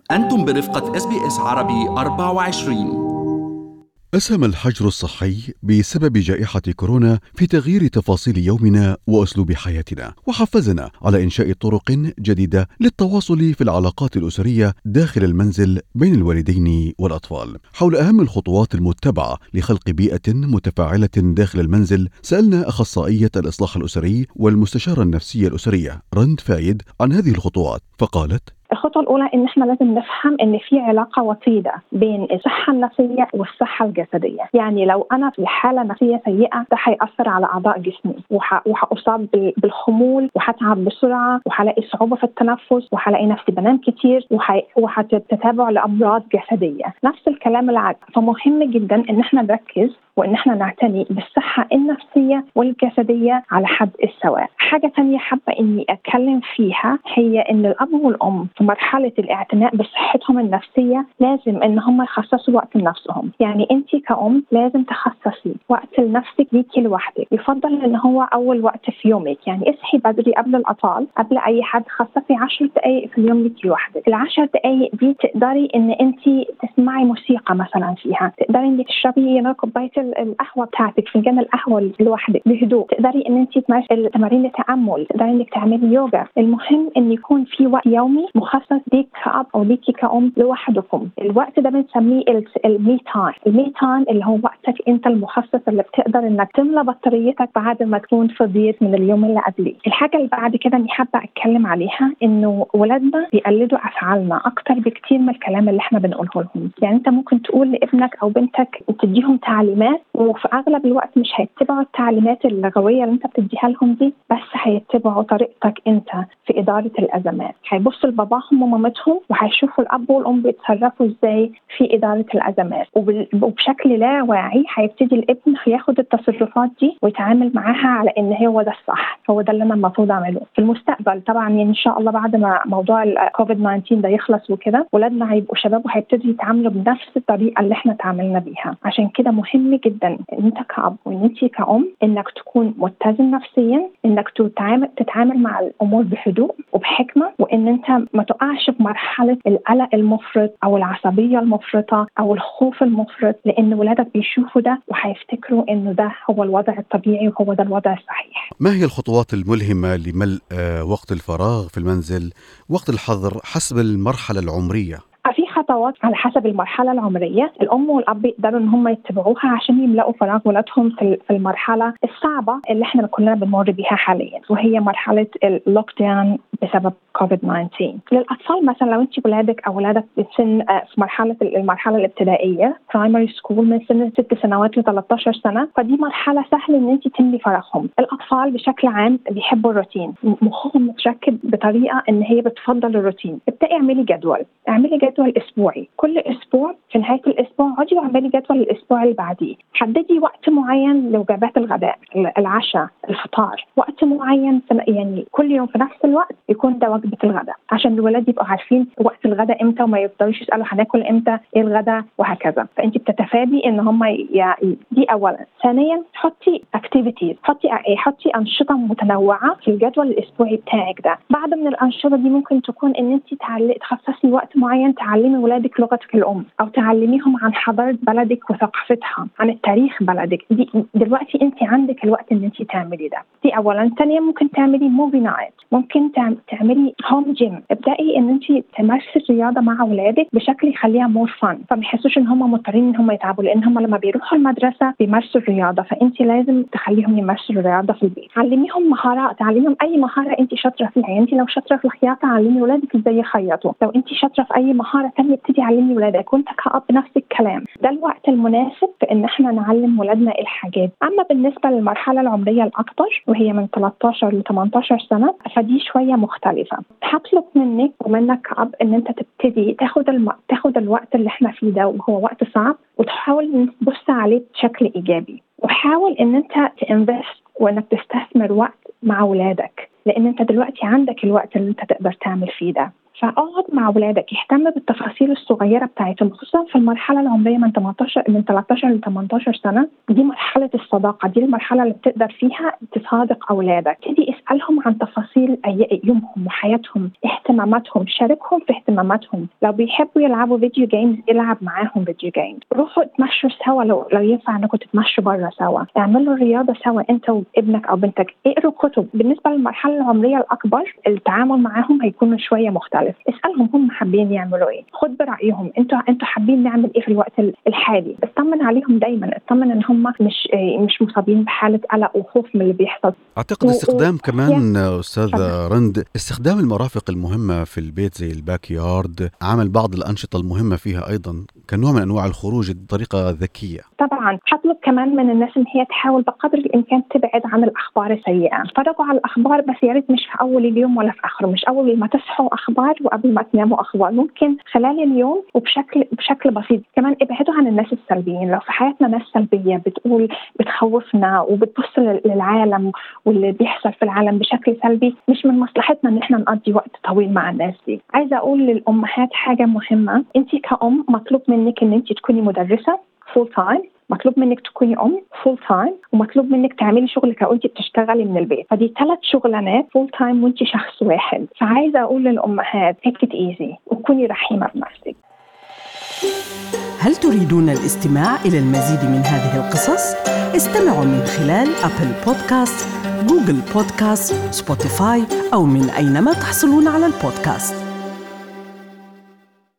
أنتم برفقة SBS عربي 24. أسهم الحجر الصحي بسبب جائحة كورونا في تغيير تفاصيل يومنا وأسلوب حياتنا، وحفزنا على إنشاء طرق جديدة للتواصل في العلاقات الأسرية داخل المنزل بين الوالدين والأطفال. حول أهم الخطوات المتبعة لخلق بيئة متفاعلة داخل المنزل، سألنا أخصائية الإصلاح الأسري والمستشارة النفسية الأسرية رند فايد عن هذه الخطوات، فقالت: الخطوة الأولى إن إحنا لازم نفهم إن في علاقة وطيدة بين الصحة النفسية والصحة الجسدية. يعني لو أنا في حالة نفسية سيئة ده هيأثر على أعضاء جسمي، وهأصاب بالخمول، وهتعب بسرعة، وهلاقي صعوبة في التنفس، وهلاقي نفسي بنام كتير، وهتتابع لأمراض جسدية. نفس الكلام العكس. فمهم جدا إن إحنا نركز وإن إحنا نعتني بالصحة النفسية والجسدية على حد السواء. حاجة تانية حابة إني أتكلم فيها هي إن الأب والأم في مرحلة الاعتناء بصحتهم النفسية لازم إن هم يخصصوا وقت لنفسهم. يعني أنتي كأم لازم تخصصي وقت لنفسك ليكي لوحدك. يفضل إن هو أول وقت في يومك، يعني اصحي بدري قبل الأطفال، قبل أي حد، خصصي 10 دقايق في اليوم ليكي لوحدك. ال10 دقايق دي تقدري إن أنتي تسمعي موسيقى مثلا فيها، تقدري إنك تشربي كوباية القهوة بتاعتك، فنجان القهوة لوحدك بهدوء، تقدري إن أنتي تمارسي تمارين التأمل، تقدري إنك تعملي يوجا. المهم إن يكون في وقت يومي مخصص ليك كأب أو ليكي كأم لوحدكم. الوقت ده بنسميه المي تايم. المي تايم اللي هو وقتك أنت المخصص اللي بتقدر إنك تملى بطاريتك بعد ما تكون فضيت من اليوم اللي قبليه. الحاجة اللي بعد كده إني حابة أتكلم عليها إنه ولادنا بيقلدوا أفعالنا أكتر بكتير من الكلام اللي إحنا بنقوله لهم. يعني أنت ممكن تقول لابنك أو بنتك تديهم تعليمات، وفي أغلب الوقت مش هيتبعوا التعليمات اللغوية اللي أنت بتديها لهم دي، بس هيتبعوا طريقتك أنت في إدارة الأزمات. هيبصوا لباباهم ومامتهم وهيشوفوا الأب والأم بيتصرفوا إزاي في إدارة الأزمات، وبشكل لا واعي هيبتدي الابن ياخد التصرفات دي ويتعامل معاها على إن هو ده الصح، هو ده اللي أنا المفروض أعمله في المستقبل. طبعا يعني إن شاء الله بعد ما موضوع الكوفيد 19 ده يخلص وكده، ولادنا هيبقوا شباب وهيبتدوا يتعاملوا بنفس الطريقة اللي إحنا تعاملنا بيها. عشان كده مهم جدا إن أنت كأب وإن أنت كأم إنك تكون متزن نفسيا، إنك تتعامل مع الأمور بهدوء وبحكمة، وإن أنت ما تقعش في مرحلة القلق المفرط أو العصبية المفرطة أو الخوف المفرط، لأن ولادك بيشوفوا ده وهيفتكروا إنه ده هو الوضع الطبيعي وهو ده الوضع الصحيح. ما هي الخطوات الملهمة لملء وقت الفراغ في المنزل وقت الحظر حسب المرحلة العمرية؟ في خطوات على حسب المرحلة العمرية الأم والأب يقدروا إن هم يتبعوها عشان يملأوا فراغ ولادهم في المرحلة الصعبة اللي إحنا كلنا بنمر بيها حاليا، وهي مرحلة اللوك داون بسبب كوفيد 19. للأطفال مثلا لو أنت ولادك أو ولادك في المرحلة الابتدائية برايمري سكول من سن 6 سنوات ل 13 سنة، فدي مرحلة سهل إن أنت تملي فراغهم. الأطفال بشكل عام بيحبوا الروتين، مخهم متركب بطريقة إن هي بتفضل الروتين. ابدأي اعملي جدول اسبوعي، كل اسبوع في نهايه الاسبوع اقعدي واعملي جدول الاسبوع اللي بعديه. حددي وقت معين لوجبات الغداء، العشاء، الفطار، وقت معين يعني كل يوم في نفس الوقت يكون ده وجبه الغداء، عشان الولاد يبقوا عارفين وقت الغداء امتى وما يفضلوش يسالوا هناكل امتى، ايه الغداء، وهكذا. فانت بتتفادي ان هم دي اولا. ثانيا حطي اكتيفيتيز، حطي انشطه متنوعه في الجدول الاسبوعي بتاعك ده. بعض من الانشطه دي ممكن تكون ان انت تخصصي وقت معين تعلمي ولادك لغتك الأم، أو تعلميهم عن حضارة بلدك وثقافتها، عن التاريخ بلدك. دلوقتي أنت عندك الوقت إن أنت تعملي ده. دي أولا. ثانيا ممكن تعملي موفي نايت، ممكن تعملي هوم جيم. ابدأي إن أنت تمارسي الرياضة مع ولادك بشكل يخليها مور فن، فما يحسوش إن هم مضطرين إن هم يتعبوا، لأن هم لما بيروحوا المدرسة بيمارسوا الرياضة، فأنت لازم تخليهم يمارسوا الرياضة في البيت. علميهم مهارات، تعلميهم أي مهارة أنت شاطرة فيها. يعني أنت لو شاطرة في الخياطة علمي ولادك إزاي يخيطوا، لو أنت شاطرة في أي مهارة ثانية ابتدي علمي ولادك، وانت كأب نفس الكلام. ده الوقت المناسب في ان احنا نعلم ولادنا الحاجات. اما بالنسبة للمرحلة العمرية الاكبر وهي من 13 ل 18 سنة فدي شوية مختلفة. هطلب منك ومنك كأب ان انت تبتدي تاخد الوقت اللي احنا فيه ده وهو وقت صعب، وتحاول تبص عليه بشكل ايجابي، وحاول ان انت تنفست وانك تستثمر وقت مع ولادك، لان انت دلوقتي عندك الوقت اللي انت تقدر تعمل فيه ده. فاقعد مع أولادك، اهتم بالتفاصيل الصغيرة بتاعتهم، خصوصا في المرحلة العمرية من 13 ل 18 سنة. دي مرحلة الصداقة، دي المرحلة اللي بتقدر فيها تصادق أولادك. تدي اسألهم عن تفاصيل يومهم وحياتهم، اهتماماتهم، شاركهم في اهتماماتهم. لو بيحبوا يلعبوا فيديو جيمز العب معاهم فيديو جيمز، روحوا اتمشوا سوا لو ينفع انكم تتمشوا برا سوا، اعملوا رياضة سوا انت وابنك او بنتك، اقروا كتب. بالنسبة للمرحلة العمرية الأكبر التعامل معاهم هيكون شوية مختلف، اسألهم هم حابين يعملوا ايه، خد برأيهم، انتوا حابين نعمل ايه في الوقت الحالي. اطمن عليهم دايما، اطمن ان هم مش مصابين بحالة قلق وخوف من اللي بيحصل. أعتقد استخدام كمان أستاذة رند، استخدام المرافق المهمة في البيت زي الباك يارد، عمل بعض الأنشطة المهمة فيها أيضا كنوع من أنواع الخروج بطريقة ذكية. طبعا هطلب كمان من الناس ان هي تحاول بقدر الامكان تبعد عن الاخبار السيئه. اتفرجوا على الاخبار بس يا ريت مش في اول اليوم ولا في اخره، مش اول ما تصحوا اخبار وقبل ما تناموا اخبار، ممكن خلال اليوم وبشكل بسيط. كمان ابعدوا عن الناس السلبيين. لو في حياتنا ناس سلبيه بتخوفنا وبتبص للعالم واللي بيحصل في العالم بشكل سلبي، مش من مصلحتنا ان احنا نقضي وقت طويل مع الناس دي. عايزه اقول للامهات حاجه مهمه، انت كأم مطلوب منك ان انت تكوني مدرسه فول تايم، مطلوب منك تكوني فول تايم، ومطلوب منك تعملي شغلك وانت بتشتغلي من البيت. فدي 3 شغلانات فول تايم وانت شخص واحد. فعايزه اقول للامهات take it easy وكوني رحيمه بنفسك. هل تريدون الاستماع إلى المزيد من هذه القصص؟ استمعوا من خلال أبل بودكاست، جوجل بودكاست، سبوتيفاي أو من أينما تحصلون على البودكاست.